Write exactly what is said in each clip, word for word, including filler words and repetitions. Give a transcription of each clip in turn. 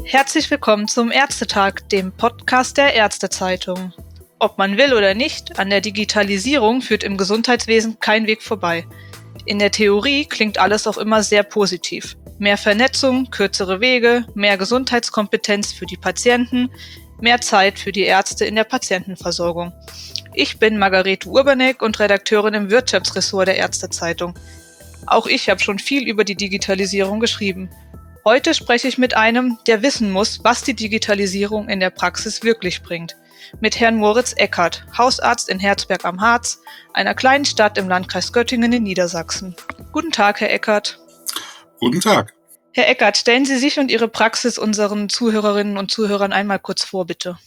Herzlich willkommen zum Ärztetag, dem Podcast der Ärztezeitung. Ob man will oder nicht, an der Digitalisierung führt im Gesundheitswesen kein Weg vorbei. In der Theorie klingt alles auch immer sehr positiv. Mehr Vernetzung, kürzere Wege, mehr Gesundheitskompetenz für die Patienten, mehr Zeit für die Ärzte in der Patientenversorgung. Ich bin Margarete Urbanek und Redakteurin im Wirtschaftsressort der Ärztezeitung. Auch ich habe schon viel über die Digitalisierung geschrieben. Heute spreche ich mit einem, der wissen muss, was die Digitalisierung in der Praxis wirklich bringt. Mit Herrn Moritz Eckert, Hausarzt in Herzberg am Harz, einer kleinen Stadt im Landkreis Göttingen in Niedersachsen. Guten Tag, Herr Eckert. Guten Tag. Herr Eckert, stellen Sie sich und Ihre Praxis unseren Zuhörerinnen und Zuhörern einmal kurz vor, bitte.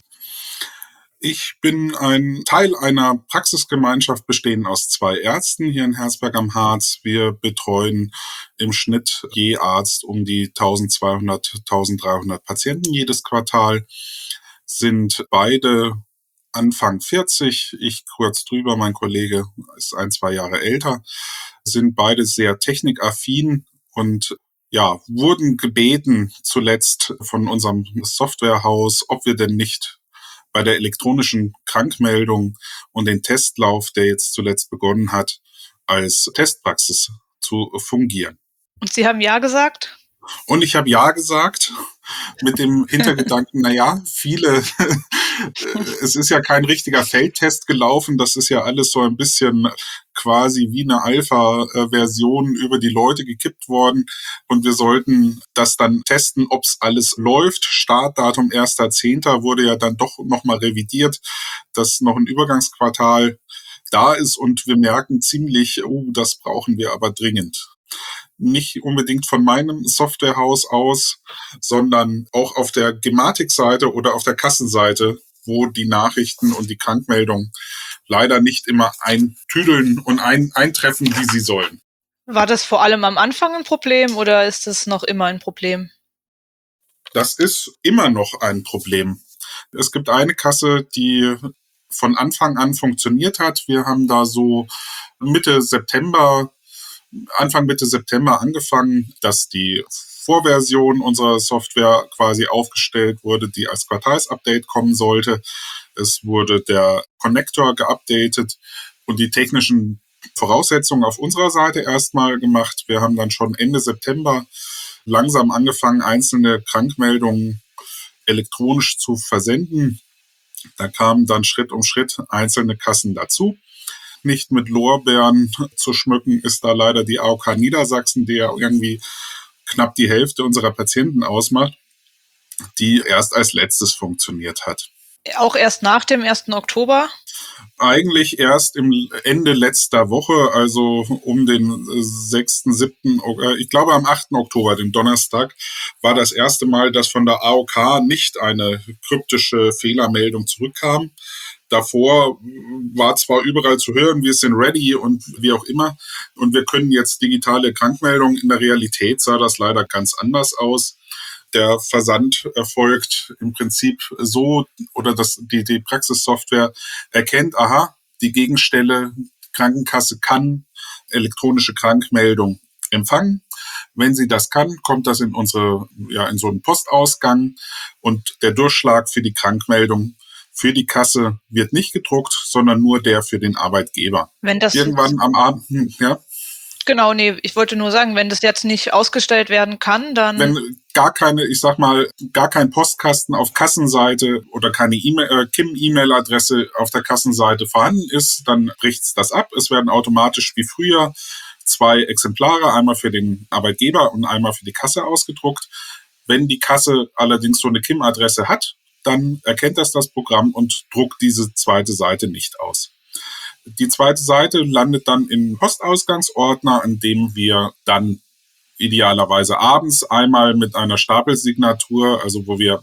Ich bin ein Teil einer Praxisgemeinschaft bestehend aus zwei Ärzten hier in Herzberg am Harz. Wir betreuen im Schnitt je Arzt um die eintausendzweihundert, eintausenddreihundert Patienten jedes Quartal, sind beide Anfang vierzig, ich kurz drüber, mein Kollege ist ein, zwei Jahre älter, sind beide sehr technikaffin und ja, wurden gebeten zuletzt von unserem Softwarehaus, ob wir denn nicht bei der elektronischen Krankmeldung und den Testlauf, der jetzt zuletzt begonnen hat, als Testpraxis zu fungieren. Und Sie haben Ja gesagt? Und ich habe Ja gesagt mit dem Hintergedanken, naja, viele, es ist ja kein richtiger Feldtest gelaufen, das ist ja alles so ein bisschen quasi wie eine Alpha-Version über die Leute gekippt worden und wir sollten das dann testen, ob es alles läuft. Startdatum erster Zehnter wurde ja dann doch nochmal revidiert, dass noch ein Übergangsquartal da ist und wir merken ziemlich, oh, das brauchen wir aber dringend. Nicht unbedingt von meinem Softwarehaus aus, sondern auch auf der Gematik-Seite oder auf der Kassenseite, wo die Nachrichten und die Krankmeldungen leider nicht immer eintüdeln und ein, eintreffen, wie sie sollen. War das vor allem am Anfang ein Problem oder ist es noch immer ein Problem? Das ist immer noch ein Problem. Es gibt eine Kasse, die von Anfang an funktioniert hat. Wir haben da so Mitte September Anfang Mitte September angefangen, dass die Vorversion unserer Software quasi aufgestellt wurde, die als Quartalsupdate kommen sollte. Es wurde der Connector geupdatet und die technischen Voraussetzungen auf unserer Seite erstmal gemacht. Wir haben dann schon Ende September langsam angefangen, einzelne Krankmeldungen elektronisch zu versenden. Da kamen dann Schritt um Schritt einzelne Kassen dazu. Nicht mit Lorbeeren zu schmücken ist da leider die A O K Niedersachsen, die ja irgendwie knapp die Hälfte unserer Patienten ausmacht, die erst als letztes funktioniert hat. Auch erst nach dem ersten Oktober? Eigentlich erst im Ende letzter Woche, also um den sechsten, siebten, ich glaube am achten Oktober, dem Donnerstag, war das erste Mal, dass von der A O K nicht eine kryptische Fehlermeldung zurückkam. Davor war zwar überall zu hören, wir sind ready und wie auch immer. Und wir können jetzt digitale Krankmeldungen. In der Realität sah das leider ganz anders aus. Der Versand erfolgt im Prinzip so, oder das, die, die Praxissoftware erkennt, aha, die Gegenstelle Krankenkasse kann elektronische Krankmeldung empfangen. Wenn sie das kann, kommt das in unsere, ja, in so einen Postausgang und der Durchschlag für die Krankmeldung für die Kasse wird nicht gedruckt, sondern nur der für den Arbeitgeber. Wenn das irgendwann am Abend, ja. Genau, nee, ich wollte nur sagen, wenn das jetzt nicht ausgestellt werden kann, dann... Wenn gar keine, ich sag mal, gar kein Postkasten auf Kassenseite oder keine E-Mail, äh, K I M-E-Mail-Adresse auf der Kassenseite vorhanden ist, dann bricht's das ab. Es werden automatisch wie früher zwei Exemplare, einmal für den Arbeitgeber und einmal für die Kasse ausgedruckt. Wenn die Kasse allerdings so eine K I M-Adresse hat, dann erkennt das das Programm und druckt diese zweite Seite nicht aus. Die zweite Seite landet dann im Postausgangsordner, an dem wir dann idealerweise abends einmal mit einer Stapelsignatur, also wo wir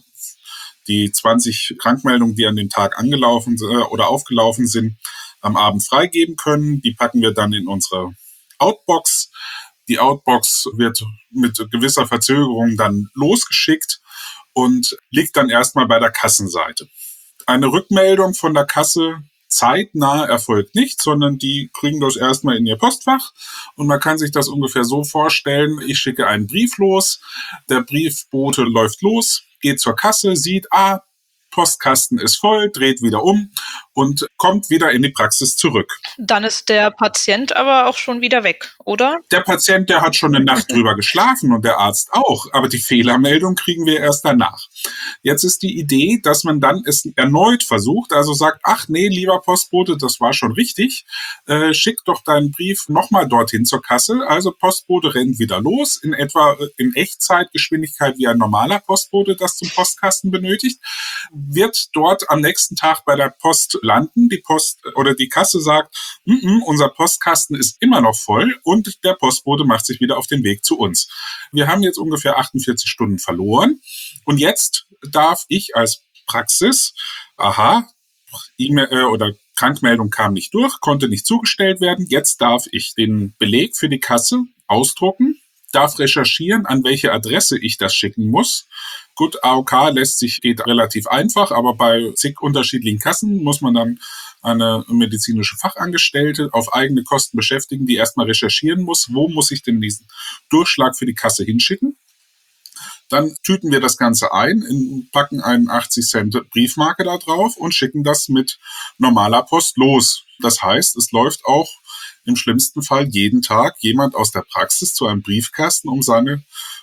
die zwanzig Krankmeldungen, die an dem Tag angelaufen äh, oder aufgelaufen sind, am Abend freigeben können. Die packen wir dann in unsere Outbox. Die Outbox wird mit gewisser Verzögerung dann losgeschickt und liegt dann erstmal bei der Kassenseite. Eine Rückmeldung von der Kasse zeitnah erfolgt nicht, sondern die kriegen das erstmal in ihr Postfach und man kann sich das ungefähr so vorstellen, ich schicke einen Brief los, der Briefbote läuft los, geht zur Kasse, sieht, ah, Postkasten ist voll, dreht wieder um und kommt wieder in die Praxis zurück. Dann ist der Patient aber auch schon wieder weg, oder? Der Patient, der hat schon eine Nacht drüber geschlafen und der Arzt auch, aber die Fehlermeldung kriegen wir erst danach. Jetzt ist die Idee, dass man dann es erneut versucht, also sagt, ach nee, lieber Postbote, das war schon richtig, äh, schick doch deinen Brief nochmal dorthin zur Kasse. Also Postbote rennt wieder los, in etwa in Echtzeitgeschwindigkeit wie ein normaler Postbote das zum Postkasten benötigt, wird dort am nächsten Tag bei der Post landen. Die Post oder die Kasse sagt, mm-mm, unser Postkasten ist immer noch voll und der Postbote macht sich wieder auf den Weg zu uns. Wir haben jetzt ungefähr achtundvierzig Stunden verloren und jetzt darf ich als Praxis, aha, E-Mail äh, oder Krankmeldung kam nicht durch, konnte nicht zugestellt werden, jetzt darf ich den Beleg für die Kasse ausdrucken, darf recherchieren, an welche Adresse ich das schicken muss. Gut, A O K lässt sich, geht relativ einfach, aber bei zig unterschiedlichen Kassen muss man dann eine medizinische Fachangestellte auf eigene Kosten beschäftigen, die erstmal recherchieren muss, wo muss ich denn diesen Durchschlag für die Kasse hinschicken. Dann tüten wir das Ganze ein, in, packen einen achtzig Cent Briefmarke da drauf und schicken das mit normaler Post los. Das heißt, es läuft auch im schlimmsten Fall jeden Tag jemand aus der Praxis zu einem Briefkasten, um seine,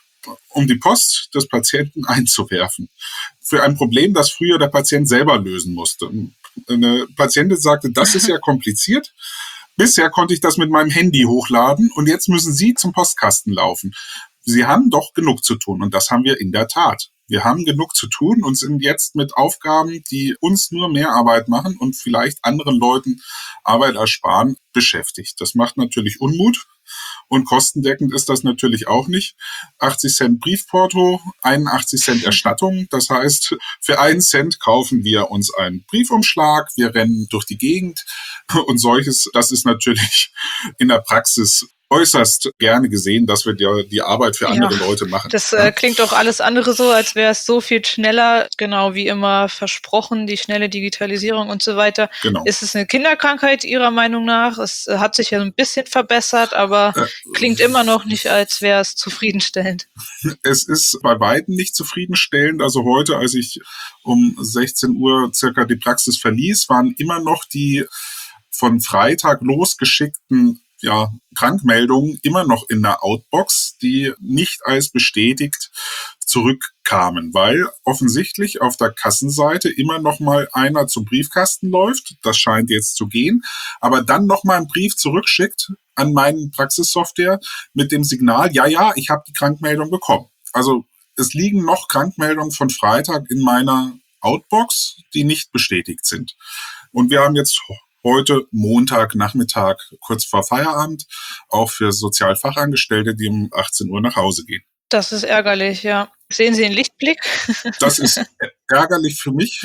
um die Post des Patienten einzuwerfen. Für ein Problem, das früher der Patient selber lösen musste. Eine Patientin sagte, das ist ja kompliziert. Bisher konnte ich das mit meinem Handy hochladen und jetzt müssen Sie zum Postkasten laufen. Sie haben doch genug zu tun und das haben wir in der Tat. Wir haben genug zu tun und sind jetzt mit Aufgaben, die uns nur mehr Arbeit machen und vielleicht anderen Leuten Arbeit ersparen, beschäftigt. Das macht natürlich Unmut und kostendeckend ist das natürlich auch nicht. achtzig Cent Briefporto, einundachtzig Cent Erstattung. Das heißt, für einen Cent kaufen wir uns einen Briefumschlag, wir rennen durch die Gegend und solches. Das ist natürlich in der Praxis äußerst gerne gesehen, dass wir die, die Arbeit für andere ja, Leute machen. Das äh, klingt doch alles andere so, als wäre es so viel schneller, genau wie immer versprochen, die schnelle Digitalisierung und so weiter. Genau. Ist es eine Kinderkrankheit Ihrer Meinung nach? Es äh, hat sich ja so ein bisschen verbessert, aber äh, klingt immer noch nicht, als wäre es zufriedenstellend. Es ist bei weitem nicht zufriedenstellend. Also heute, als ich um sechzehn Uhr circa die Praxis verließ, waren immer noch die von Freitag losgeschickten ja, Krankmeldungen immer noch in der Outbox, die nicht als bestätigt zurückkamen, weil offensichtlich auf der Kassenseite immer noch mal einer zum Briefkasten läuft, das scheint jetzt zu gehen, aber dann noch mal einen Brief zurückschickt an meinen Praxissoftware mit dem Signal, ja, ja, ich habe die Krankmeldung bekommen. Also es liegen noch Krankmeldungen von Freitag in meiner Outbox, die nicht bestätigt sind. Und wir haben jetzt heute Montagnachmittag, kurz vor Feierabend, auch für Sozialfachangestellte, die um achtzehn Uhr nach Hause gehen. Das ist ärgerlich, ja. Sehen Sie einen Lichtblick? Das ist ärgerlich für mich.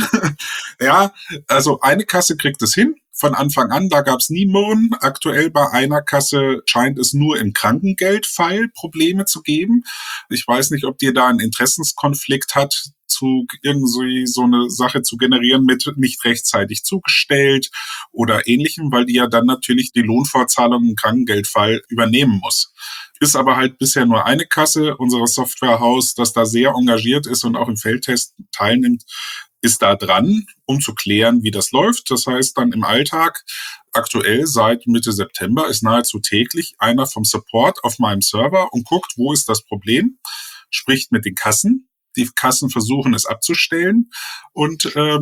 Ja, also eine Kasse kriegt es hin. Von Anfang an, da gab es nie Murren. Aktuell bei einer Kasse scheint es nur im Krankengeldfall Probleme zu geben. Ich weiß nicht, ob die da einen Interessenskonflikt hat, zu irgendwie so eine Sache zu generieren mit nicht rechtzeitig zugestellt oder Ähnlichem, weil die ja dann natürlich die Lohnfortzahlung im Krankengeldfall übernehmen muss. Ist aber halt bisher nur eine Kasse, unser Softwarehaus, das da sehr engagiert ist und auch im Feldtest teilnimmt, ist da dran, um zu klären, wie das läuft. Das heißt dann im Alltag, aktuell seit Mitte September, ist nahezu täglich einer vom Support auf meinem Server und guckt, wo ist das Problem, spricht mit den Kassen. Die Kassen versuchen es abzustellen und ähm,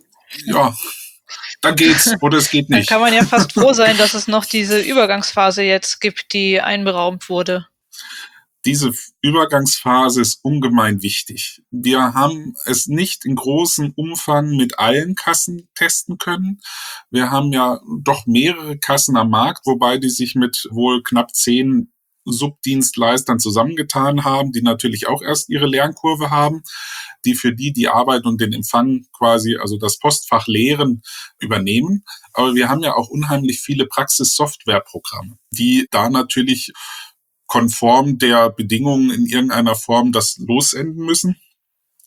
ja, dann geht's oder es geht nicht. Dann kann man ja fast froh sein, dass es noch diese Übergangsphase jetzt gibt, die einberaumt wurde. Diese Übergangsphase ist ungemein wichtig. Wir haben es nicht in großem Umfang mit allen Kassen testen können. Wir haben ja doch mehrere Kassen am Markt, wobei die sich mit wohl knapp zehn Subdienstleistern zusammengetan haben, die natürlich auch erst ihre Lernkurve haben, die für die die Arbeit und den Empfang quasi, also das Postfach leeren, übernehmen. Aber wir haben ja auch unheimlich viele Praxis-Software-Programme, die da natürlich konform der Bedingungen in irgendeiner Form das lossenden müssen.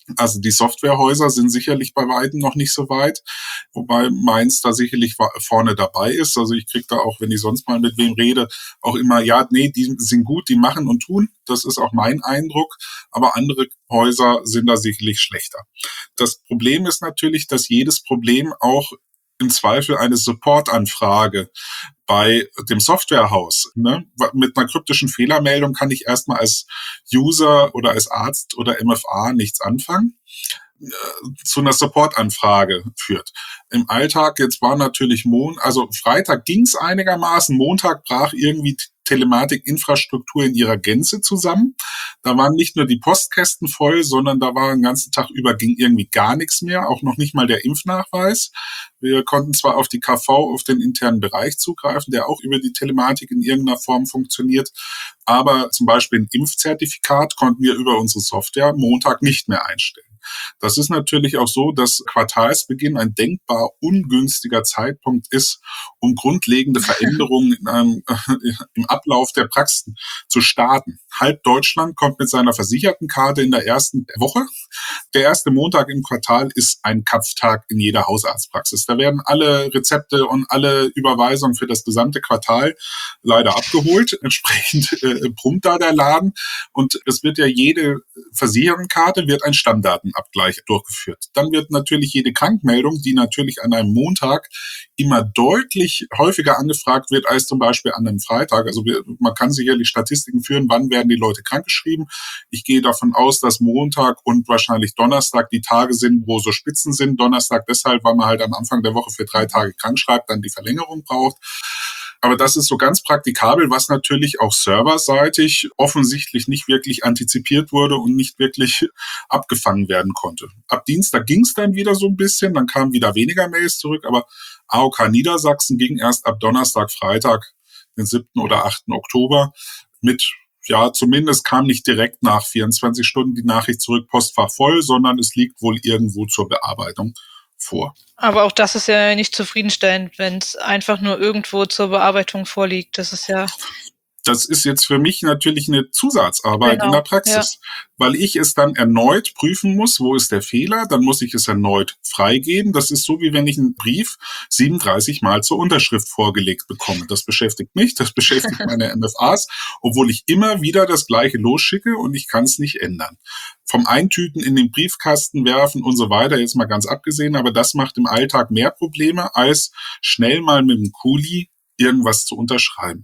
Also die Softwarehäuser sind sicherlich bei weitem noch nicht so weit, wobei meins da sicherlich vorne dabei ist. Also ich kriege da auch, wenn ich sonst mal mit wem rede, auch immer, ja, nee, die sind gut, die machen und tun. Das ist auch mein Eindruck. Aber andere Häuser sind da sicherlich schlechter. Das Problem ist natürlich, dass jedes Problem auch im Zweifel eine Supportanfrage bei dem Softwarehaus, ne? Mit einer kryptischen Fehlermeldung kann ich erstmal als User oder als Arzt oder M F A nichts anfangen, äh, zu einer Supportanfrage führt. Im Alltag, jetzt war natürlich Mon, also Freitag ging's einigermaßen, Montag brach irgendwie Telematikinfrastruktur in ihrer Gänze zusammen. Da waren nicht nur die Postkästen voll, sondern da war den ganzen Tag über ging irgendwie gar nichts mehr, auch noch nicht mal der Impfnachweis. Wir konnten zwar auf die K V, auf den internen Bereich zugreifen, der auch über die Telematik in irgendeiner Form funktioniert, aber zum Beispiel ein Impfzertifikat konnten wir über unsere Software Montag nicht mehr einstellen. Das ist natürlich auch so, dass Quartalsbeginn ein denkbar ungünstiger Zeitpunkt ist, um grundlegende Veränderungen in einem, äh, im Ablauf der Praxen zu starten. Halb Deutschland kommt mit seiner Versichertenkarte in der ersten Woche. Der erste Montag im Quartal ist ein Kapftag in jeder Hausarztpraxis. Da werden alle Rezepte und alle Überweisungen für das gesamte Quartal leider abgeholt. Entsprechend äh, brummt da der Laden. Und es wird ja jede Versichertenkarte wird ein Stammdatenabgleich durchgeführt. Dann wird natürlich jede Krankmeldung, die natürlich an einem Montag immer deutlich häufiger angefragt wird als zum Beispiel an einem Freitag. Also wir, man kann sicherlich Statistiken führen, wann werden die Leute krankgeschrieben. Ich gehe davon aus, dass Montag und wahrscheinlich Donnerstag die Tage sind, wo so Spitzen sind. Donnerstag deshalb, weil man halt am Anfang der Woche für drei Tage krank schreibt, dann die Verlängerung braucht. Aber das ist so ganz praktikabel, was natürlich auch serverseitig offensichtlich nicht wirklich antizipiert wurde und nicht wirklich abgefangen werden konnte. Ab Dienstag ging es dann wieder so ein bisschen, dann kamen wieder weniger Mails zurück, aber A O K Niedersachsen ging erst ab Donnerstag, Freitag, den siebten oder achten Oktober mit, ja, zumindest kam nicht direkt nach vierundzwanzig Stunden die Nachricht zurück, Postfach voll, sondern es liegt wohl irgendwo zur Bearbeitung vor. Aber auch das ist ja nicht zufriedenstellend, wenn es einfach nur irgendwo zur Bearbeitung vorliegt. Das ist ja... Das ist jetzt für mich natürlich eine Zusatzarbeit Genau, in der Praxis, ja. Weil ich es dann erneut prüfen muss, wo ist der Fehler, dann muss ich es erneut freigeben. Das ist so, wie wenn ich einen Brief siebenunddreißig Mal zur Unterschrift vorgelegt bekomme. Das beschäftigt mich, das beschäftigt meine M F As, obwohl ich immer wieder das Gleiche losschicke und ich kann es nicht ändern. Vom Eintüten in den Briefkasten werfen und so weiter, jetzt mal ganz abgesehen, aber das macht im Alltag mehr Probleme, als schnell mal mit dem Kuli irgendwas zu unterschreiben.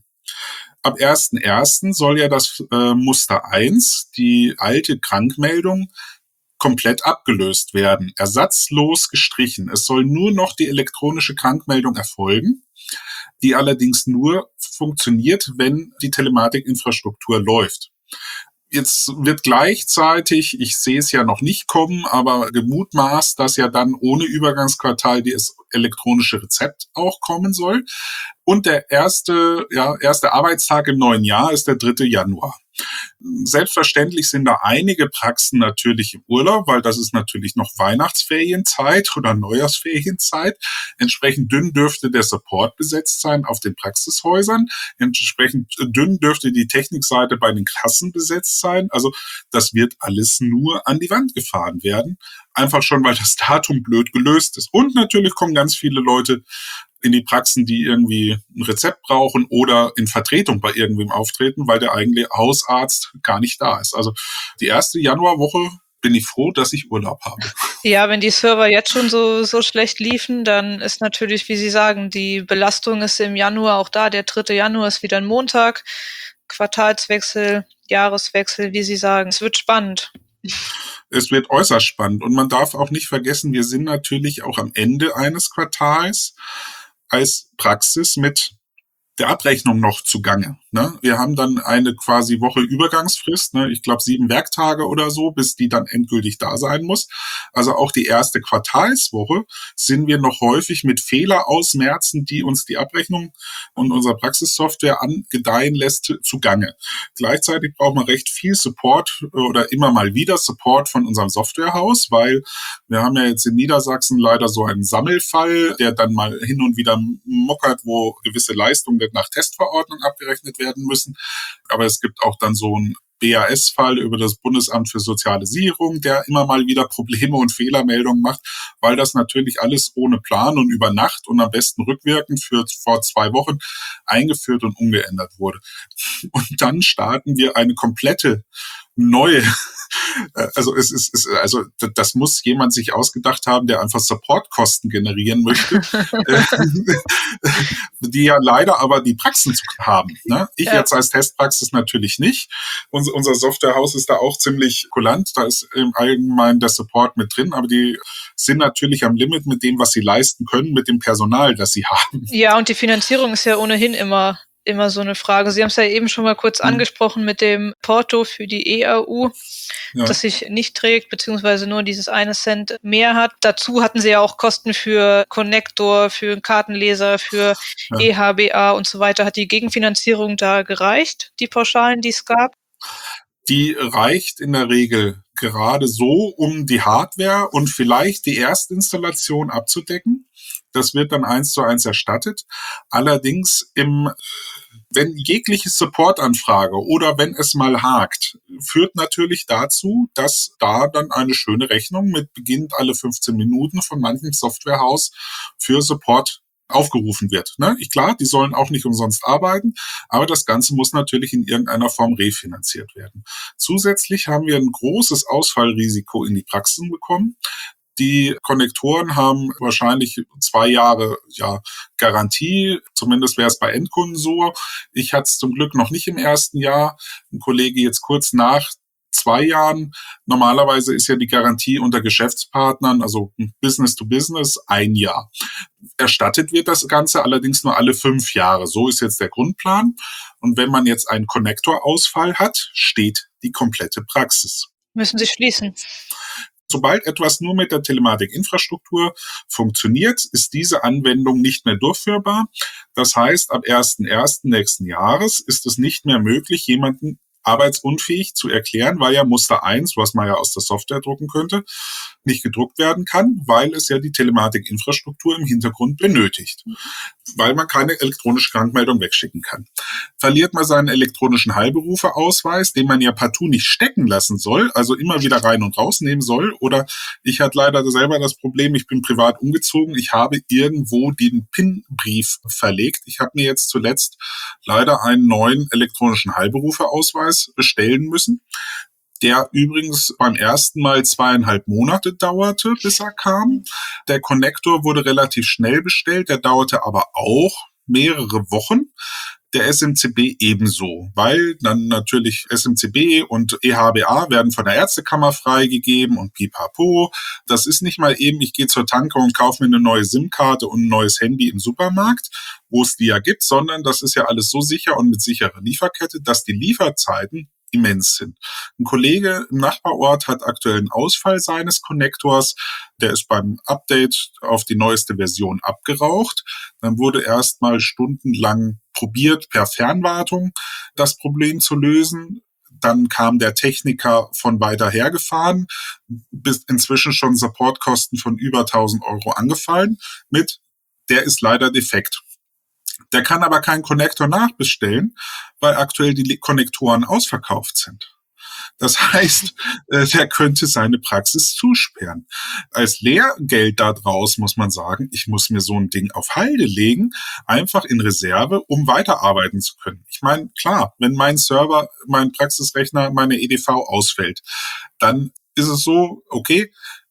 Ab ersten ersten soll ja das äh, Muster eins, die alte Krankmeldung, komplett abgelöst werden, ersatzlos gestrichen. Es soll nur noch die elektronische Krankmeldung erfolgen, die allerdings nur funktioniert, wenn die Telematikinfrastruktur läuft. Jetzt wird gleichzeitig, ich sehe es ja noch nicht kommen, aber gemutmaßt, dass ja dann ohne Übergangsquartal das elektronische Rezept auch kommen soll. Und der erste, ja, erste Arbeitstag im neuen Jahr ist der dritte Januar. Selbstverständlich sind da einige Praxen natürlich im Urlaub, weil das ist natürlich noch Weihnachtsferienzeit oder Neujahrsferienzeit. Entsprechend dünn dürfte der Support besetzt sein auf den Praxishäusern. Entsprechend dünn dürfte die Technikseite bei den Kassen besetzt sein. Also das wird alles nur an die Wand gefahren werden. Einfach schon, weil das Datum blöd gelöst ist. Und natürlich kommen ganz viele Leute in die Praxen, die irgendwie ein Rezept brauchen oder in Vertretung bei irgendwem auftreten, weil der eigentliche Hausarzt gar nicht da ist. Also die erste Januarwoche bin ich froh, dass ich Urlaub habe. Ja, wenn die Server jetzt schon so, so schlecht liefen, dann ist natürlich, wie Sie sagen, die Belastung ist im Januar auch da. Der dritte Januar ist wieder ein Montag. Quartalswechsel, Jahreswechsel, wie Sie sagen. Es wird spannend. Es wird äußerst spannend. Und man darf auch nicht vergessen, wir sind natürlich auch am Ende eines Quartals als Praxis mit der Abrechnung noch zugange. Ne? Wir haben dann eine quasi Woche Übergangsfrist, ne? Ich glaube sieben Werktage oder so, bis die dann endgültig da sein muss. Also auch die erste Quartalswoche sind wir noch häufig mit Fehler ausmerzen, die uns die Abrechnung und unsere Praxissoftware angedeihen lässt, zugange. Gleichzeitig braucht man recht viel Support oder immer mal wieder Support von unserem Softwarehaus, weil wir haben ja jetzt in Niedersachsen leider so einen Sammelfall, der dann mal hin und wieder mockert, wo gewisse Leistungen nach Testverordnung abgerechnet werden müssen. Aber es gibt auch dann so ein B A S-Fall über das Bundesamt für Soziale Sicherung, der immer mal wieder Probleme und Fehlermeldungen macht, weil das natürlich alles ohne Plan und über Nacht und am besten rückwirkend für vor zwei Wochen eingeführt und umgeändert wurde. Und dann starten wir eine komplette neue, also es ist, es, also das muss jemand sich ausgedacht haben, der einfach Supportkosten generieren möchte, die ja leider aber die Praxen haben. Ne? Ich ja. jetzt als Testpraxis natürlich nicht. Unser, unser Softwarehaus ist da auch ziemlich kulant, da ist im Allgemeinen der Support mit drin, aber die sind natürlich am Limit mit dem, was sie leisten können, mit dem Personal, das sie haben. Ja, und die Finanzierung ist ja ohnehin immer immer so eine Frage. Sie haben es ja eben schon mal kurz mhm. angesprochen mit dem Porto für die E A U, ja. das sich nicht trägt, beziehungsweise nur dieses eine Cent mehr hat. Dazu hatten Sie ja auch Kosten für Connector, für einen Kartenleser, für ja. E H B A und so weiter. Hat die Gegenfinanzierung da gereicht, die Pauschalen, die es gab? Die reicht in der Regel gerade so, um die Hardware und vielleicht die Erstinstallation abzudecken. Das wird dann eins zu eins erstattet. Allerdings im, wenn jegliche Supportanfrage oder wenn es mal hakt, führt natürlich dazu, dass da dann eine schöne Rechnung mit beginnt alle fünfzehn Minuten von manchem Softwarehaus für Support aufgerufen wird. Ne? Ich, klar, die sollen auch nicht umsonst arbeiten, aber das Ganze muss natürlich in irgendeiner Form refinanziert werden. Zusätzlich haben wir ein großes Ausfallrisiko in die Praxen bekommen. Die Konnektoren haben wahrscheinlich zwei Jahre ja, Garantie, zumindest wäre es bei Endkunden so. Ich hatte es zum Glück noch nicht im ersten Jahr. Ein Kollege jetzt kurz nach zwei Jahren. Normalerweise ist ja die Garantie unter Geschäftspartnern, also Business to Business, ein Jahr. Erstattet wird das Ganze allerdings nur alle fünf Jahre. So ist jetzt der Grundplan. Und wenn man jetzt einen Konnektorausfall hat, steht die komplette Praxis. Müssen Sie schließen. Sobald etwas nur mit der Telematikinfrastruktur funktioniert, ist diese Anwendung nicht mehr durchführbar. Das heißt, ab ersten ersten nächsten Jahres ist es nicht mehr möglich, jemanden arbeitsunfähig zu erklären, weil ja Muster eins, was man ja aus der Software drucken könnte, nicht gedruckt werden kann, weil es ja die Telematikinfrastruktur im Hintergrund benötigt, weil man keine elektronische Krankmeldung wegschicken kann. Verliert man seinen elektronischen Heilberuferausweis, den man ja partout nicht stecken lassen soll, also immer wieder rein und rausnehmen soll, oder ich hatte leider selber das Problem, ich bin privat umgezogen, ich habe irgendwo den PIN-Brief verlegt. Ich habe mir jetzt zuletzt leider einen neuen elektronischen Heilberuferausweis bestellen müssen, der übrigens beim ersten Mal zweieinhalb Monate dauerte, bis er kam. Der Konnektor wurde relativ schnell bestellt, der dauerte aber auch mehrere Wochen. Der S M C B ebenso, weil dann natürlich S M C B und E H B A werden von der Ärztekammer freigegeben und pipapo. Das ist nicht mal eben, ich gehe zur Tanke und kaufe mir eine neue SIM-Karte und ein neues Handy im Supermarkt, wo es die ja gibt, sondern das ist ja alles so sicher und mit sicherer Lieferkette, dass die Lieferzeiten immens sind. Ein Kollege im Nachbarort hat aktuell einen Ausfall seines Konnektors. Der ist beim Update auf die neueste Version abgeraucht. Dann wurde erstmal stundenlang probiert, per Fernwartung das Problem zu lösen. Dann kam der Techniker von weiter her gefahren, bis inzwischen schon Supportkosten von über tausend Euro angefallen mit, der ist leider defekt. Der kann aber keinen Konnektor nachbestellen, weil aktuell die Konnektoren ausverkauft sind. Das heißt, der könnte seine Praxis zusperren. Als Lehrgeld da draus muss man sagen, ich muss mir so ein Ding auf Halde legen, einfach in Reserve, um weiterarbeiten zu können. Ich meine, klar, wenn mein Server, mein Praxisrechner, meine E D V ausfällt, dann ist es so, okay,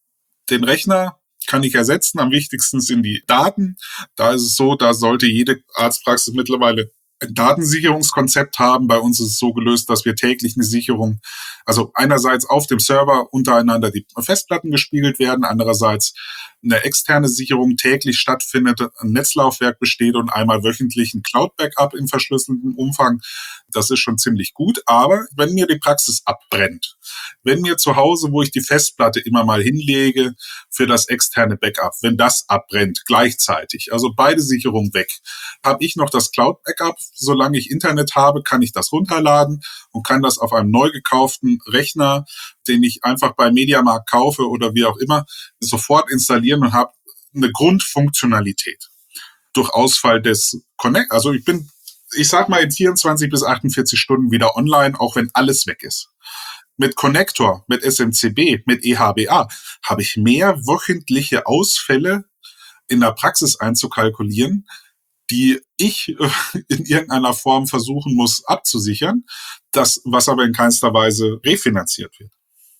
den Rechner kann ich ersetzen. Am wichtigsten sind die Daten. Da ist es so, da sollte jede Arztpraxis mittlerweile ein Datensicherungskonzept haben. Bei uns ist es so gelöst, dass wir täglich eine Sicherung, also einerseits auf dem Server untereinander die Festplatten gespiegelt werden, andererseits eine externe Sicherung täglich stattfindet, ein Netzlaufwerk besteht und einmal wöchentlich ein Cloud-Backup im verschlüsselten Umfang. Das ist schon ziemlich gut. Aber wenn mir die Praxis abbrennt, wenn mir zu Hause, wo ich die Festplatte immer mal hinlege für das externe Backup, wenn das abbrennt gleichzeitig, also beide Sicherungen weg, habe ich noch das Cloud-Backup. Solange ich Internet habe, kann ich das runterladen und kann das auf einem neu gekauften Rechner, den ich einfach bei Mediamarkt kaufe oder wie auch immer, sofort installieren und habe eine Grundfunktionalität. Durch Ausfall des Connect, also ich bin ich sag mal, in vierundzwanzig bis achtundvierzig Stunden wieder online, auch wenn alles weg ist. Mit Connector, mit S M C B, mit E H B A habe ich mehr wöchentliche Ausfälle in der Praxis einzukalkulieren, die ich in irgendeiner Form versuchen muss abzusichern, das, was aber in keinster Weise refinanziert wird.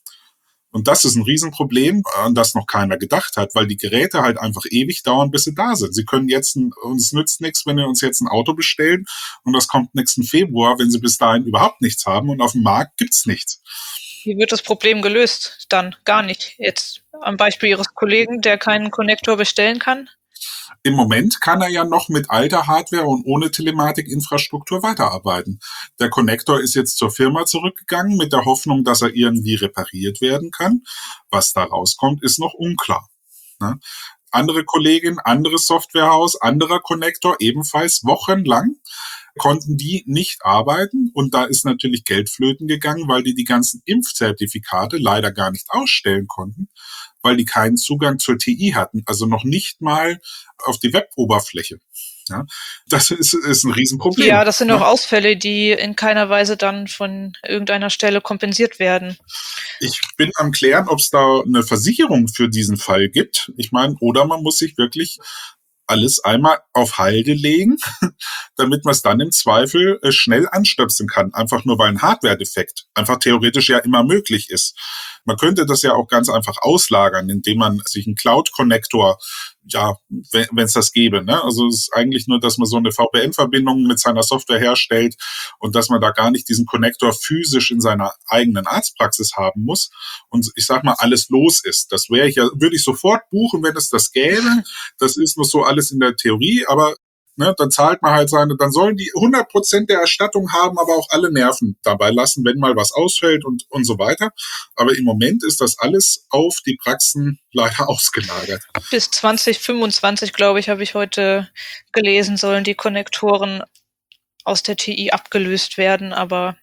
Und das ist ein Riesenproblem, an das noch keiner gedacht hat, weil die Geräte halt einfach ewig dauern, bis sie da sind. Sie können jetzt, ein, uns nützt nichts, wenn wir uns jetzt ein Auto bestellen und das kommt nächsten Februar, wenn sie bis dahin überhaupt nichts haben und auf dem Markt gibt's nichts. Wie wird das Problem gelöst? Dann gar nicht. Jetzt am Beispiel Ihres Kollegen, der keinen Konnektor bestellen kann? Im Moment kann er ja noch mit alter Hardware und ohne Telematikinfrastruktur weiterarbeiten. Der Konnektor ist jetzt zur Firma zurückgegangen mit der Hoffnung, dass er irgendwie repariert werden kann. Was da rauskommt, ist noch unklar. Ne? Andere Kollegin, anderes Softwarehaus, anderer Konnektor, ebenfalls wochenlang konnten die nicht arbeiten und da ist natürlich Geld flöten gegangen, weil die die ganzen Impfzertifikate leider gar nicht ausstellen konnten, weil die keinen Zugang zur T I hatten, also noch nicht mal auf die Web-Oberfläche. Ja, das ist, ist ein Riesenproblem. Ja, das sind ne? auch Ausfälle, die in keiner Weise dann von irgendeiner Stelle kompensiert werden. Ich bin am Klären, ob es da eine Versicherung für diesen Fall gibt. Ich meine, oder man muss sich wirklich alles einmal auf Halde legen, damit man es dann im Zweifel äh, schnell anstöpseln kann. Einfach nur, weil ein Hardware-Defekt einfach theoretisch ja immer möglich ist. Man könnte das ja auch ganz einfach auslagern, indem man sich einen Cloud-Connector, ja, wenn es das gäbe, ne? Also es ist eigentlich nur, dass man so eine V P N-Verbindung mit seiner Software herstellt und dass man da gar nicht diesen Connector physisch in seiner eigenen Arztpraxis haben muss und ich sag mal, alles los ist. Das wäre ich ja, würde ich sofort buchen, wenn es das gäbe. Das ist nur so alles in der Theorie, aber ne, dann zahlt man halt seine, dann sollen die hundert Prozent der Erstattung haben, aber auch alle Nerven dabei lassen, wenn mal was ausfällt und, und so weiter. Aber im Moment ist das alles auf die Praxen leider ausgelagert. Bis zwanzig fünfundzwanzig, glaube ich, habe ich heute gelesen, sollen die Konnektoren aus der T I abgelöst werden, aber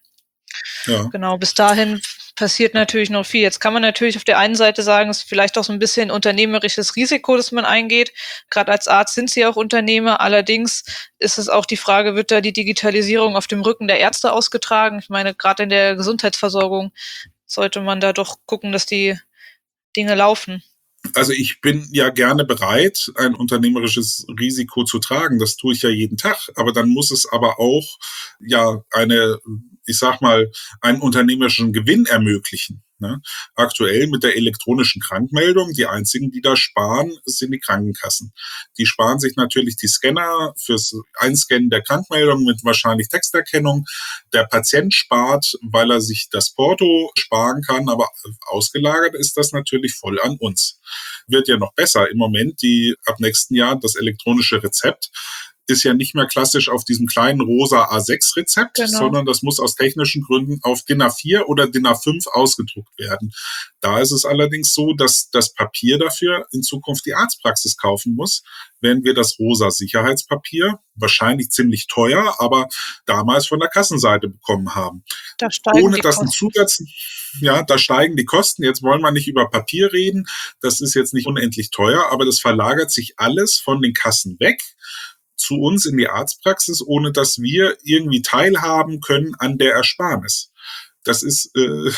ja. Genau, bis dahin passiert natürlich noch viel. Jetzt kann man natürlich auf der einen Seite sagen, es ist vielleicht auch so ein bisschen unternehmerisches Risiko, das man eingeht. Gerade als Arzt sind Sie auch Unternehmer. Allerdings ist es auch die Frage, wird da die Digitalisierung auf dem Rücken der Ärzte ausgetragen? Ich meine, gerade in der Gesundheitsversorgung sollte man da doch gucken, dass die Dinge laufen. Also ich bin ja gerne bereit, ein unternehmerisches Risiko zu tragen. Das tue ich ja jeden Tag. Aber dann muss es aber auch ja eine, ich sag mal, einen unternehmerischen Gewinn ermöglichen. Ne? Aktuell mit der elektronischen Krankmeldung, die einzigen, die da sparen, sind die Krankenkassen. Die sparen sich natürlich die Scanner fürs Einscannen der Krankmeldung mit wahrscheinlich Texterkennung. Der Patient spart, weil er sich das Porto sparen kann, aber ausgelagert ist das natürlich voll an uns. Wird ja noch besser. Im Moment, die ab nächsten Jahr das elektronische Rezept ist ja nicht mehr klassisch auf diesem kleinen rosa A sechs Rezept, genau. sondern das muss aus technischen Gründen auf D I N A vier oder D I N A fünf ausgedruckt werden. Da ist es allerdings so, dass das Papier dafür in Zukunft die Arztpraxis kaufen muss, wenn wir das rosa Sicherheitspapier, wahrscheinlich ziemlich teuer, aber damals von der Kassenseite bekommen haben. Da steigen Ohne die dass ein Kosten. Zusatz, ja, da steigen die Kosten. Jetzt wollen wir nicht über Papier reden. Das ist jetzt nicht unendlich teuer, aber das verlagert sich alles von den Kassen weg zu uns in die Arztpraxis, ohne dass wir irgendwie teilhaben können an der Ersparnis. Das ist, äh,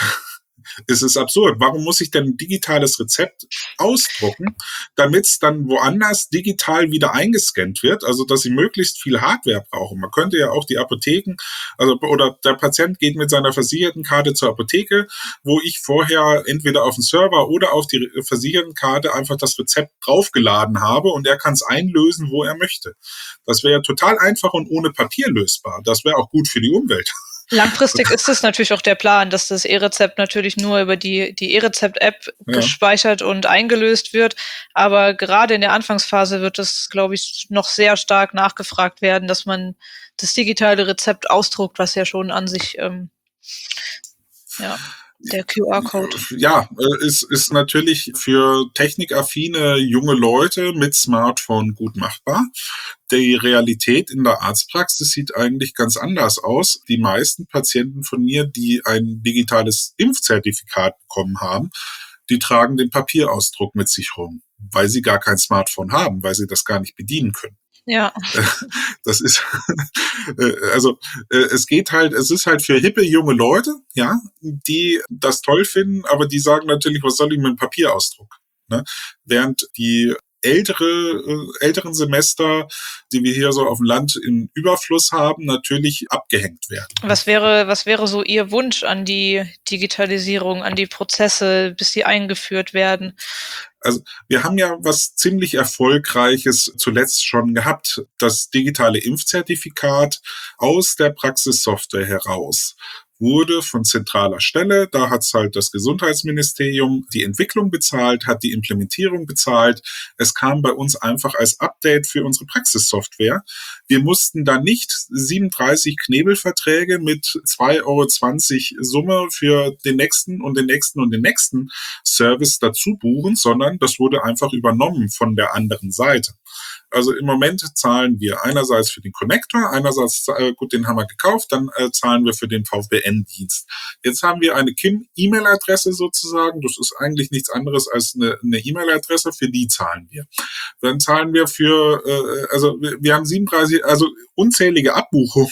es ist absurd. Warum muss ich denn ein digitales Rezept ausdrucken, damit es dann woanders digital wieder eingescannt wird, also dass ich möglichst viel Hardware brauche? Man könnte ja auch die Apotheken, also oder der Patient geht mit seiner Versichertenkarte zur Apotheke, wo ich vorher entweder auf den Server oder auf die Versichertenkarte einfach das Rezept draufgeladen habe und er kann es einlösen, wo er möchte. Das wäre ja total einfach und ohne Papier lösbar. Das wäre auch gut für die Umwelt. Langfristig ist es natürlich auch der Plan, dass das E-Rezept natürlich nur über die, die E-Rezept-App Ja. gespeichert und eingelöst wird. Aber gerade in der Anfangsphase wird es, glaube ich, noch sehr stark nachgefragt werden, dass man das digitale Rezept ausdruckt, was ja schon an sich, ähm, ja, der Q R-Code. Ja, ist, ist natürlich für technikaffine junge Leute mit Smartphone gut machbar. Die Realität in der Arztpraxis sieht eigentlich ganz anders aus. Die meisten Patienten von mir, die ein digitales Impfzertifikat bekommen haben, die tragen den Papierausdruck mit sich rum, weil sie gar kein Smartphone haben, weil sie das gar nicht bedienen können. Ja. Das ist, also es geht halt, es ist halt für hippe junge Leute, ja, die das toll finden, aber die sagen natürlich, was soll ich mit dem Papierausdruck? Ne? Während die ältere, älteren Semester, die wir hier so auf dem Land im Überfluss haben, natürlich abgehängt werden. Was wäre, was wäre so Ihr Wunsch an die Digitalisierung, an die Prozesse, bis sie eingeführt werden? Also wir haben ja was ziemlich Erfolgreiches zuletzt schon gehabt, das digitale Impfzertifikat aus der Praxissoftware heraus wurde von zentraler Stelle, da hat es halt das Gesundheitsministerium die Entwicklung bezahlt, hat die Implementierung bezahlt. Es kam bei uns einfach als Update für unsere Praxissoftware. Wir mussten da nicht siebenunddreißig Knebelverträge mit zwei Euro zwanzig Summe für den nächsten und den nächsten und den nächsten Service dazu buchen, sondern das wurde einfach übernommen von der anderen Seite. Also im Moment zahlen wir einerseits für den Connector, einerseits, äh, gut, den haben wir gekauft, dann äh, zahlen wir für den V P N-Dienst. Jetzt haben wir eine K I M-E-Mail-Adresse sozusagen, das ist eigentlich nichts anderes als eine, eine E-Mail-Adresse, für die zahlen wir. Dann zahlen wir für, äh, also wir, wir haben siebenunddreißig, also unzählige Abbuchungen,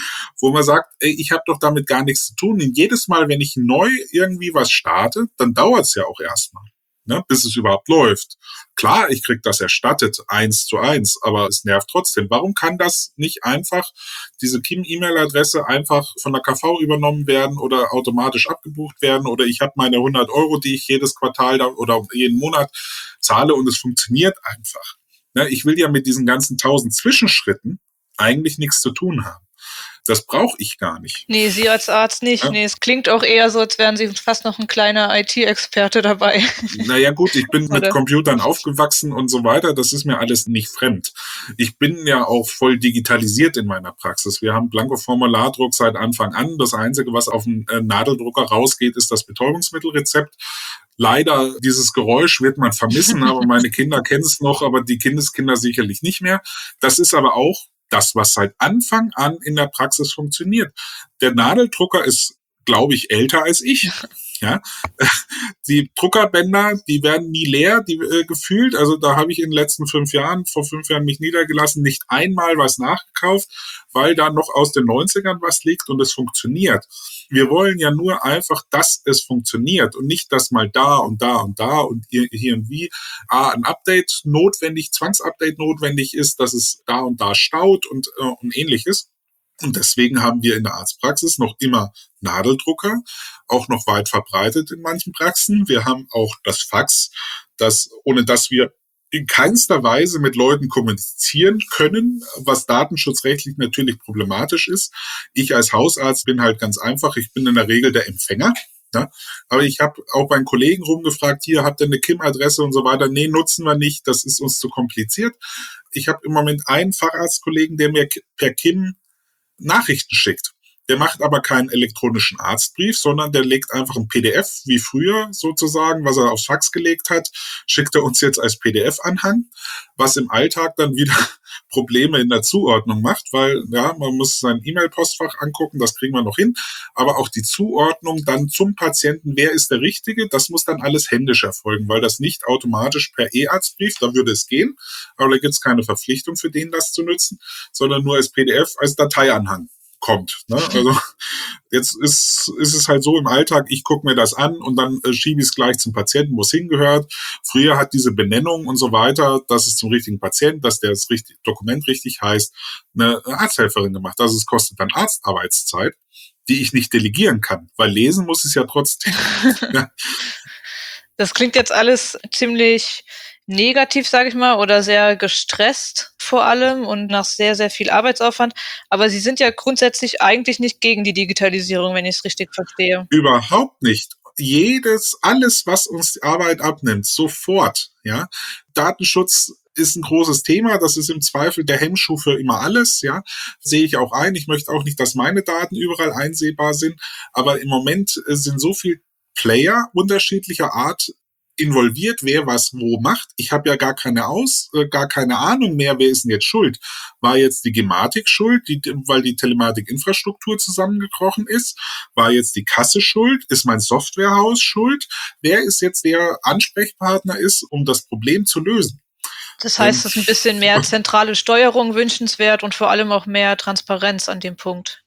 wo man sagt, ey, ich habe doch damit gar nichts zu tun. Und jedes Mal, wenn ich neu irgendwie was starte, dann dauert es ja auch erstmal. Ne, bis es überhaupt läuft. Klar, ich krieg das erstattet, eins zu eins, aber es nervt trotzdem. Warum kann das nicht einfach, diese K I M-E-Mail-Adresse einfach von der K V übernommen werden oder automatisch abgebucht werden oder ich habe meine hundert Euro, die ich jedes Quartal da, oder jeden Monat zahle und es funktioniert einfach. Ne, ich will ja mit diesen ganzen tausend Zwischenschritten eigentlich nichts zu tun haben. Das brauche ich gar nicht. Nee, Sie als Arzt nicht. Ja. Nee, es klingt auch eher so, als wären Sie fast noch ein kleiner I T-Experte dabei. Naja gut, ich bin mit Computern aufgewachsen und so weiter. Das ist mir alles nicht fremd. Ich bin ja auch voll digitalisiert in meiner Praxis. Wir haben Blanko-Formulardruck seit Anfang an. Das Einzige, was auf dem Nadeldrucker rausgeht, ist das Betäubungsmittelrezept. Leider, dieses Geräusch wird man vermissen, aber meine Kinder kennen es noch, aber die Kindeskinder sicherlich nicht mehr. Das ist aber auch das, was seit Anfang an in der Praxis funktioniert. Der Nadeldrucker ist, glaube ich, älter als ich. Ja, die Druckerbänder, die werden nie leer, die äh, gefühlt. Also da habe ich in den letzten fünf Jahren, vor fünf Jahren mich niedergelassen, nicht einmal was nachgekauft, weil da noch aus den neunzigern was liegt und es funktioniert. Wir wollen ja nur einfach, dass es funktioniert und nicht, dass mal da und da und da und hier, hier und wie ah, ein Update notwendig, Zwangsupdate notwendig ist, dass es da und da staut und, äh, und ähnliches. Und deswegen haben wir in der Arztpraxis noch immer Nadeldrucker, auch noch weit verbreitet in manchen Praxen. Wir haben auch das Fax, das, ohne dass wir in keinster Weise mit Leuten kommunizieren können, was datenschutzrechtlich natürlich problematisch ist. Ich als Hausarzt bin halt ganz einfach, ich bin in der Regel der Empfänger. Ja, aber ich habe auch bei Kollegen rumgefragt, hier, habt ihr eine K I M-Adresse und so weiter? Nee, nutzen wir nicht, das ist uns zu kompliziert. Ich habe im Moment einen Facharztkollegen, der mir per K I M Nachrichten schickt. Der macht aber keinen elektronischen Arztbrief, sondern der legt einfach ein P D F, wie früher sozusagen, was er aufs Fax gelegt hat, schickt er uns jetzt als P D F-Anhang, was im Alltag dann wieder Probleme in der Zuordnung macht, weil ja, man muss sein E-Mail-Postfach angucken, das kriegen wir noch hin, aber auch die Zuordnung dann zum Patienten, wer ist der Richtige, das muss dann alles händisch erfolgen, weil das nicht automatisch per E-Arztbrief, da würde es gehen, aber da gibt es keine Verpflichtung für den, das zu nutzen, sondern nur als P D F, als Dateianhang kommt. Ne? Also jetzt ist, ist es halt so im Alltag, ich gucke mir das an und dann äh, schiebe ich es gleich zum Patienten, wo es hingehört. Früher hat diese Benennung und so weiter, dass es zum richtigen Patienten, dass der das richtig, Dokument richtig heißt, eine Arzthelferin gemacht. Also es kostet dann Arztarbeitszeit, die ich nicht delegieren kann, weil lesen muss es ja trotzdem. Ja. Das klingt jetzt alles ziemlich negativ, sage ich mal, oder sehr gestresst vor allem und nach sehr, sehr viel Arbeitsaufwand. Aber Sie sind ja grundsätzlich eigentlich nicht gegen die Digitalisierung, wenn ich es richtig verstehe. Überhaupt nicht. Jedes, alles, was uns die Arbeit abnimmt, sofort. Ja, Datenschutz ist ein großes Thema. Das ist im Zweifel der Hemmschuh für immer alles. Ja, sehe ich auch ein. Ich möchte auch nicht, dass meine Daten überall einsehbar sind. Aber im Moment sind so viele Player unterschiedlicher Art involviert, wer was wo macht. Ich habe ja gar keine Aus, äh, gar keine Ahnung mehr, wer ist denn jetzt schuld. War jetzt die Gematik schuld, die, weil die Telematik-Infrastruktur zusammengekrochen ist? War jetzt die Kasse schuld? Ist mein Softwarehaus schuld? Wer ist jetzt der Ansprechpartner ist, um das Problem zu lösen? Das Ähm, heißt, es ist ein bisschen mehr zentrale Steuerung wünschenswert und vor allem auch mehr Transparenz an dem Punkt.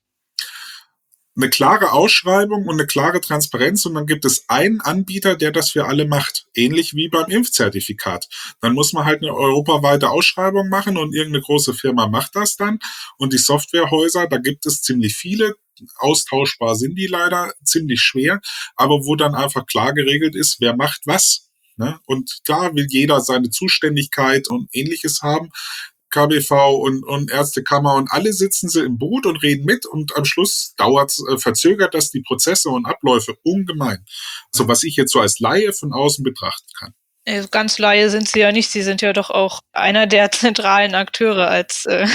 eine klare Ausschreibung und eine klare Transparenz und dann gibt es einen Anbieter, der das für alle macht. Ähnlich wie beim Impfzertifikat. Dann muss man halt eine europaweite Ausschreibung machen und irgendeine große Firma macht das dann. Und die Softwarehäuser, da gibt es ziemlich viele. Austauschbar sind die leider, ziemlich schwer, aber wo dann einfach klar geregelt ist, wer macht was. Ne? Und klar will jeder seine Zuständigkeit und Ähnliches haben. K B V und, und Ärztekammer und alle sitzen sie im Boot und reden mit und am Schluss dauert, äh, verzögert das die Prozesse und Abläufe ungemein. So was ich jetzt so als Laie von außen betrachten kann. Äh, Ganz Laie sind Sie ja nicht. Sie sind ja doch auch einer der zentralen Akteure als äh,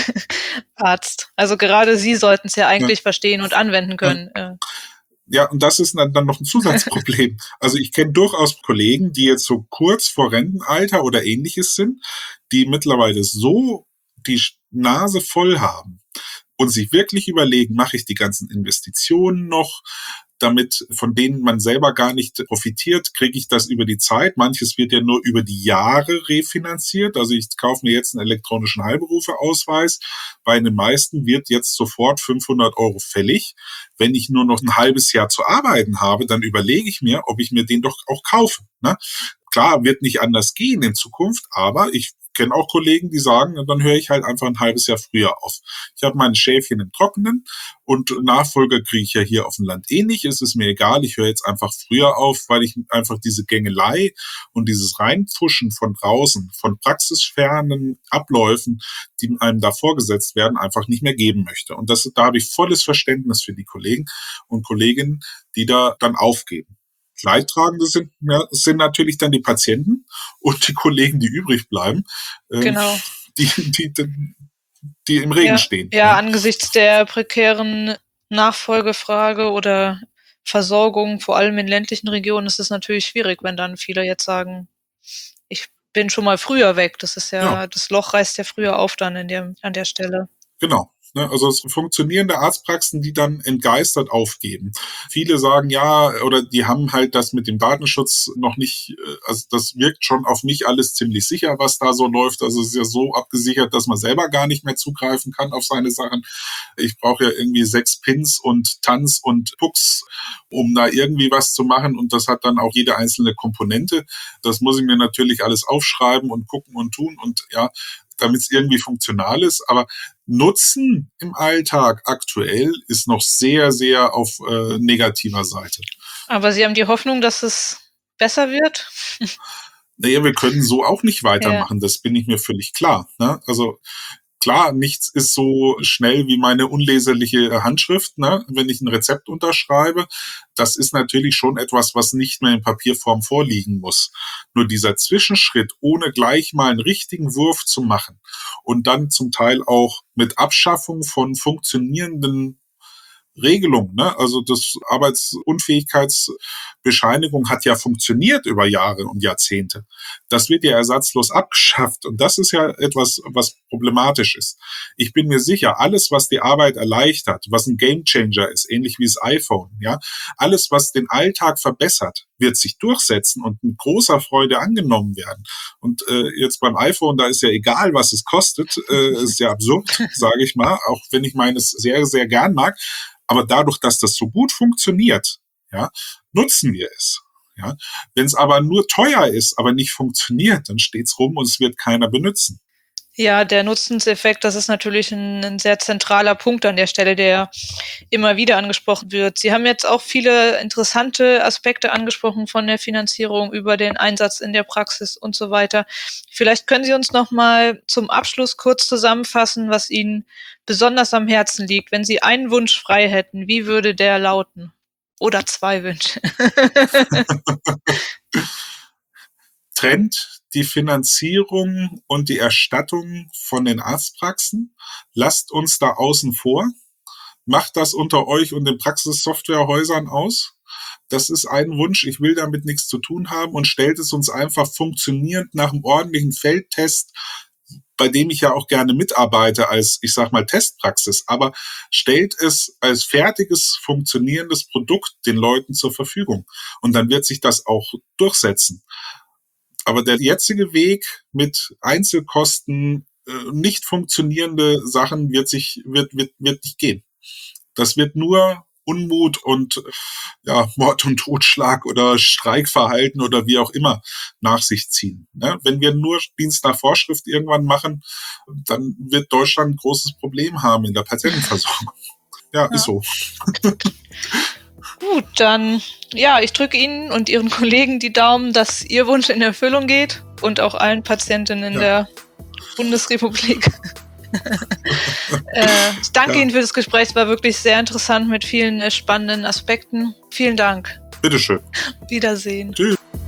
Arzt. Also gerade Sie sollten es ja Ja, eigentlich verstehen und anwenden ja. können. Äh, Ja, und das ist dann, dann noch ein Zusatzproblem. Also ich kenne durchaus Kollegen, die jetzt so kurz vor Rentenalter oder ähnliches sind, die mittlerweile so die Nase voll haben und sich wirklich überlegen, mache ich die ganzen Investitionen noch, damit von denen man selber gar nicht profitiert, kriege ich das über die Zeit. Manches wird ja nur über die Jahre refinanziert. Also ich kaufe mir jetzt einen elektronischen Heilberufeausweis. Bei den meisten wird jetzt sofort fünfhundert Euro fällig. Wenn ich nur noch ein halbes Jahr zu arbeiten habe, dann überlege ich mir, ob ich mir den doch auch kaufe. Ne? Klar, wird nicht anders gehen in Zukunft, aber ich kenne auch Kollegen, die sagen, dann höre ich halt einfach ein halbes Jahr früher auf. Ich habe meine Schäfchen im Trockenen und Nachfolger kriege ich ja hier auf dem Land eh nicht. Es ist mir egal, ich höre jetzt einfach früher auf, weil ich einfach diese Gängelei und dieses Reinpfuschen von draußen, von praxisfernen Abläufen, die einem da vorgesetzt werden, einfach nicht mehr geben möchte. Und das, da habe ich volles Verständnis für die Kollegen und Kolleginnen, die da dann aufgeben. Leidtragende sind, ja, sind natürlich dann die Patienten und die Kollegen, die übrig bleiben, ähm, genau. die, die, die, die im Regen Ja, stehen. ja, Ja. angesichts der prekären Nachfolgefrage oder Versorgung, vor allem in ländlichen Regionen, ist es natürlich schwierig, wenn dann viele jetzt sagen, ich bin schon mal früher weg. Das ist Ja, ja, das Loch reißt ja früher auf dann in dem, an der Stelle. genau. Ne, also es funktionierende Arztpraxen, die dann entgeistert aufgeben. Viele sagen ja, oder die haben halt das mit dem Datenschutz noch nicht, äh, also das wirkt schon auf mich alles ziemlich sicher, was da so läuft. Also es ist ja so abgesichert, dass man selber gar nicht mehr zugreifen kann auf seine Sachen. Ich brauche ja irgendwie sechs Pins und Tanz und Pucks, um da irgendwie was zu machen. Und das hat dann auch jede einzelne Komponente. Das muss ich mir natürlich alles aufschreiben und gucken und tun und ja, damit es irgendwie funktional ist. Aber Nutzen im Alltag aktuell ist noch sehr, sehr auf äh, negativer Seite. Aber Sie haben die Hoffnung, dass es besser wird? Naja, wir können so auch nicht Ja, weitermachen, das bin ich mir völlig klar. Ne? Also klar, nichts ist so schnell wie meine unleserliche Handschrift, ne? Wenn ich ein Rezept unterschreibe. Das ist natürlich schon etwas, was nicht mehr in Papierform vorliegen muss. Nur dieser Zwischenschritt, ohne gleich mal einen richtigen Wurf zu machen und dann zum Teil auch mit Abschaffung von funktionierenden Regelung, ne? Also das Arbeitsunfähigkeitsbescheinigung hat ja funktioniert über Jahre und Jahrzehnte. Das wird ja ersatzlos abgeschafft und das ist ja etwas, was problematisch ist. Ich bin mir sicher, alles, was die Arbeit erleichtert, was ein Gamechanger ist, ähnlich wie das iPhone, ja, alles, was den Alltag verbessert, wird sich durchsetzen und mit großer Freude angenommen werden. Und äh, jetzt beim iPhone, da ist ja egal, was es kostet, äh, ist ja absurd, sage ich mal, auch wenn ich meines sehr, sehr gern mag. Aber dadurch, dass das so gut funktioniert, ja, nutzen wir es. Ja. Wenn es aber nur teuer ist, aber nicht funktioniert, dann steht's rum und es wird keiner benutzen. Ja, der Nutzenseffekt, das ist natürlich ein, ein sehr zentraler Punkt an der Stelle, der immer wieder angesprochen wird. Sie haben jetzt auch viele interessante Aspekte angesprochen von der Finanzierung über den Einsatz in der Praxis und so weiter. Vielleicht können Sie uns noch mal zum Abschluss kurz zusammenfassen, was Ihnen besonders am Herzen liegt. Wenn Sie einen Wunsch frei hätten, wie würde der lauten? Oder zwei Wünsche. Trennt die Finanzierung und die Erstattung von den Arztpraxen. Lasst uns da außen vor. Macht das unter euch und den Praxissoftwarehäusern aus. Das ist ein Wunsch. Ich will damit nichts zu tun haben und stellt es uns einfach funktionierend nach einem ordentlichen Feldtest, bei dem ich ja auch gerne mitarbeite als, ich sag mal, Testpraxis, aber stellt es als fertiges, funktionierendes Produkt den Leuten zur Verfügung. Und dann wird sich das auch durchsetzen. Aber der jetzige Weg mit Einzelkosten, äh, nicht funktionierende Sachen wird sich, wird, wird, wird nicht gehen. Das wird nur Unmut und ja, Mord und Totschlag oder Streikverhalten oder wie auch immer nach sich ziehen. Ne? Wenn wir nur Dienst nach Vorschrift irgendwann machen, dann wird Deutschland ein großes Problem haben in der Patientenversorgung. Ja, ja. Ist so. Gut, dann, ja, ich drücke Ihnen und Ihren Kollegen die Daumen, dass Ihr Wunsch in Erfüllung geht und auch allen Patientinnen in ja. der Bundesrepublik. äh, ich danke ja. Ihnen für das Gespräch, es war wirklich sehr interessant mit vielen äh, spannenden Aspekten. Vielen Dank. Bitteschön. Wiedersehen. Tschüss.